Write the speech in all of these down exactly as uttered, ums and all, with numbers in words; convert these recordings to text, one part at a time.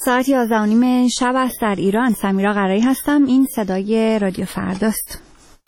ساعت یازده و نیم شب است در ایران. سمیرا قرایی هستم. این صدای رادیو فرداست.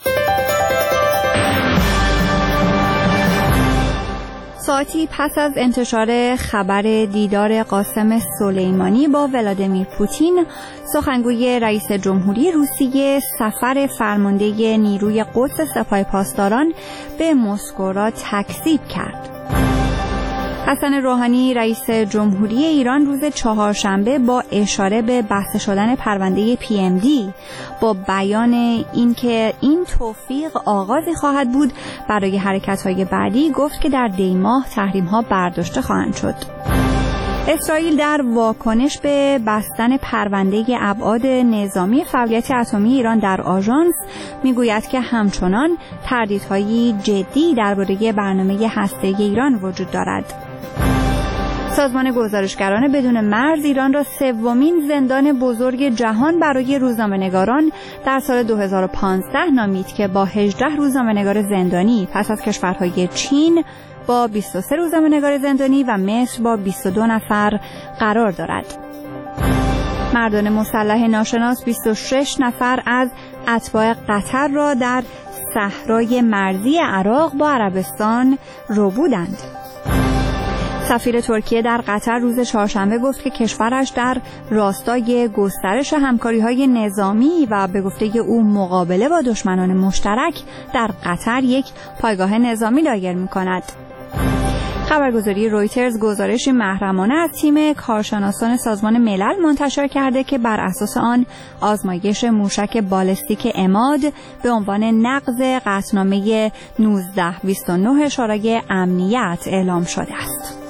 ساعتی پس از انتشار خبر دیدار قاسم سلیمانی با ولادیمیر پوتین، سخنگوی رئیس جمهوری روسیه سفر فرمانده نیروی قدس سپاه پاسداران به مسکو را تکذیب کرد. حسن روحانی رئیس جمهوری ایران روز چهارشنبه با اشاره به بسته شدن پرونده پی ام دی با بیان اینکه این توفیق آغازی خواهد بود برای حرکت‌های بعدی گفت که در دی ماه تحریم‌ها برداشته خواهند شد. اسرائیل در واکنش به بستن پرونده ابعاد نظامی فعالیت اتمی ایران در آژانس میگوید که همچنان تردیدهای جدی درباره برنامه هسته‌ای ایران وجود دارد. سازمان گزارشگران بدون مرز ایران را سومین زندان بزرگ جهان برای روزنامه‌نگاران در سال دو هزار و پانزده نامید که با هجده روزنامه‌نگار زندانی پس از کشورهای چین با بیست و سه روزنامه‌نگار زندانی و مصر با بیست و دو نفر قرار دارد. مردان مسلح ناشناس بیست و شش نفر از اتباع قطر را در صحرای مرزی عراق با عربستان ربودند. سفیر ترکیه در قطر روز چهارشنبه گفت که کشورش در راستای گسترش همکاری‌های نظامی و به گفته او مقابله با دشمنان مشترک در قطر یک پایگاه نظامی دایر می‌کند. خبرگزاری رویترز گزارشی محرمانه از تیم کارشناسان سازمان ملل منتشر کرده که بر اساس آن آزمایش موشک بالستیک عماد به عنوان نقض قطعنامه نوزده بیست و نه شورای امنیت اعلام شده است.